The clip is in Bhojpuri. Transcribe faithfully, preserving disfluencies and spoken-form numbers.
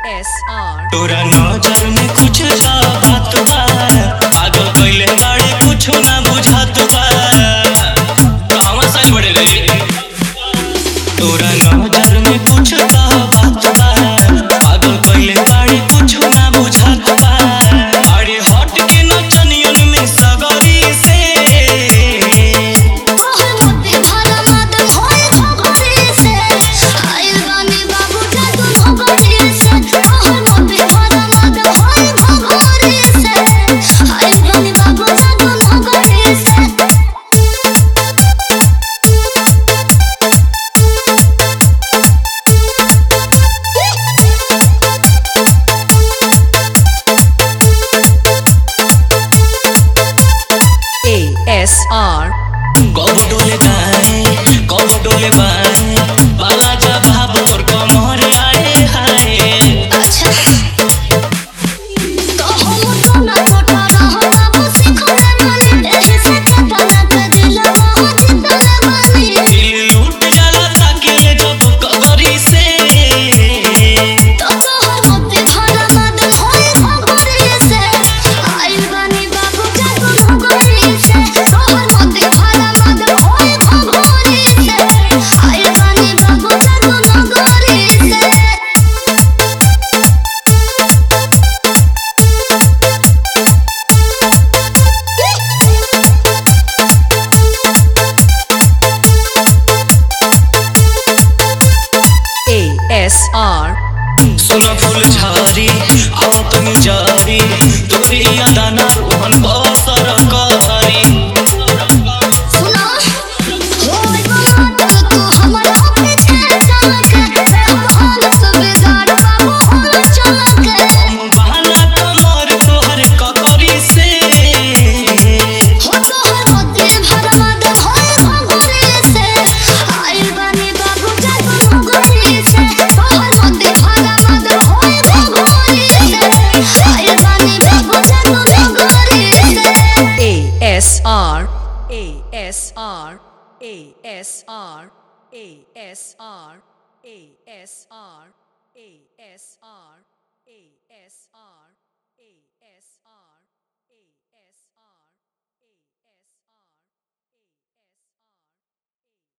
एस आर तोरा नजर में कुछ बात बा, पागल कइले बाड़े कुछ ना बुझात बा। कहवा साइल बड़े रे? तोरा नजर में कुछ बात बा, पागल कइले बाड़े कुछ ना बुझात बा। अरे हट के नचनियन में सगरी से एस आर कब डोले दाएं कब डोले बाएं, बाला जा भाव तोर कमर आए हाय। अच्छा तो हम तो ना छोटा रहो बाबू सिखले माने एही से तना के दिलवा हो जितले माने दिल लूट जाला ताके ले जब कगरी से। तो तोहर मोते भरा मदन होई भगोरी से आइल बानी बाबू जागो भगोरी से तोहर मोते भरा मदन होई भगोरी से आइल बानी बाबू जागो भगोरी से एस आर सोना फूल झारी आओ तुम जारी, तोरी अदाना रोहन बसर करी। सुनो होय बात तू हमरा पीछे चल के हम हाल सब बिगाड़ बाबू हम चल के बहाना कमर तोहर ककरी से। हो तोहर मोते भरा मदन होय भगोरी से आइल बानी बाबू जागो भगोरी से तोहर मोते भरा मदन होय भगोरी से आइल बानी बाबू जागो भगोरी से S R S R S R S R S R S R S आर